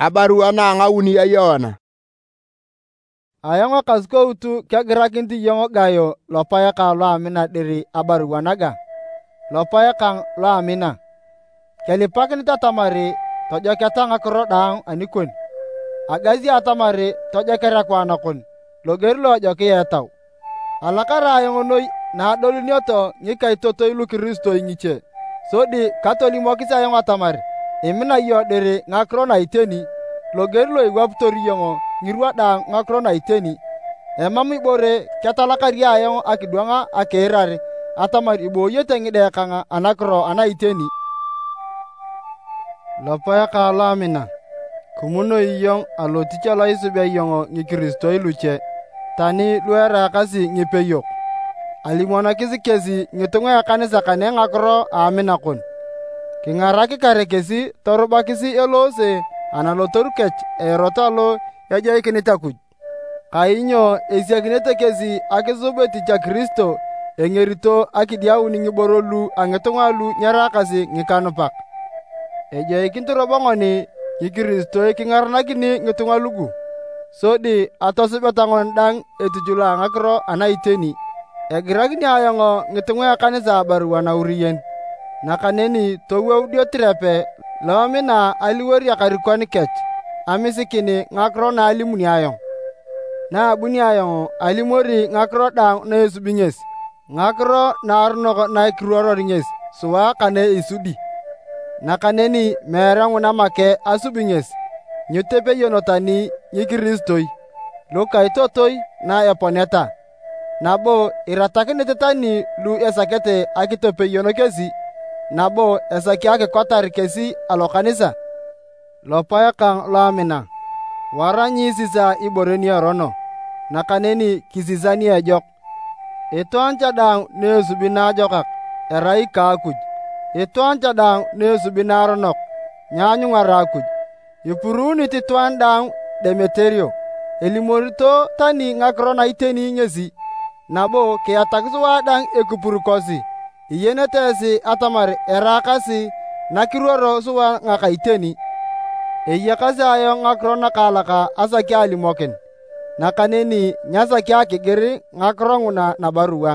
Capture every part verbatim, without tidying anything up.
Abarua na ngauni ayona. Ayongo kaskoutu kegirakinti yongo gayo lopaya ka lo amina diri abarua naga. Lopaya kang lo amina. Kelipakin tatamari tojo ketanga kuro daang anikon. Agazi atamari tojo kerekwa anakon. Loger lo jo kiyetau. Alakara ayongo noi na adolunioto ngikai totoi lu Kristo ingiche. Sodi katolimokisi ayongo atamari. Imina yo diri ngakro na iteni. Loger lo iwaputori yongo ngirwa daang ngakro na iteni. Emam ibore ketalakari ayongo akidwanga akeirari. Atamari iboyete ngide kanga anakro ana iteni. Lopaya ka lo amina. Kumuno iyong aloticha lo isube yongo ngi Kristo iluche. Tani luera kasi ngi peyok. Alimwana kisi kesi ngitunga ya kanisa kane ngakro amina kon. Kingaraki kare kesi toruba kisi elose analotorukech erota lo ejoikinita kuj. Kainyo esiakinete kesi akisubeti cha Kristo engerito akidiauni ngiboro lu angitunga lu nyarakasi ngikanupak. Ejoikinto robongoni ngi Kristo ekingaranakini ngitunga lugu. Sodi atosibeta dang etujula ngakro anaiteni. Egirakini ayongo ngitunga ya kanisa abarua na uriyen. Nakaneni toweudio tirepe lomina aliwori akarikoni kech. Amisikini ngakro na alimuni ayong. Na abuni ayong alimori ngakro dang na esubinges. Ngakro na arunok na ikiruoror nges suwa kane isudi. Nakaneni merengu na make asubinges. Nyutepe yonotani nyi Kristoi. Lukai totoi na eponeta. Nabo iratakinete tani lu esakete akitope yono kesi. Nabo esaki akikotar kesi alo kanisa. Lopaya kang lo amina. Waranyi sisa iboreni arono. Nakaneni kisisani ejok. Ito ancha dang nesubi na ajokak. Erai kakuj. Ito ancha dang nesubi na aronok. Nyanyu ngarakuj. Ipuruni tituan dang Demeterio. Elimorito tani ngakro na iteni ngesi. Nabo kiyatakisuwa dang ekupurukosi. Iyenetesi atamar erakasi nakiruoro suwa ngaka iteni. Eyakasi ayo ngakro nakalaka asaki alimokin. Nakaneni nyasaki akigiri ngakro nguna na barua.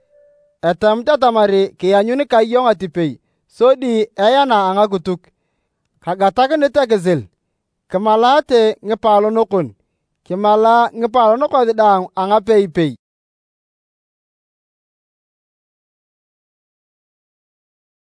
Etamte atamari kiyanyuni kayong atipei. Sodi eyana angakutuk. Kagatakinite kisil. Kimalate ngipalo nukun. Kimala ngipalo nukon dang angapei pei.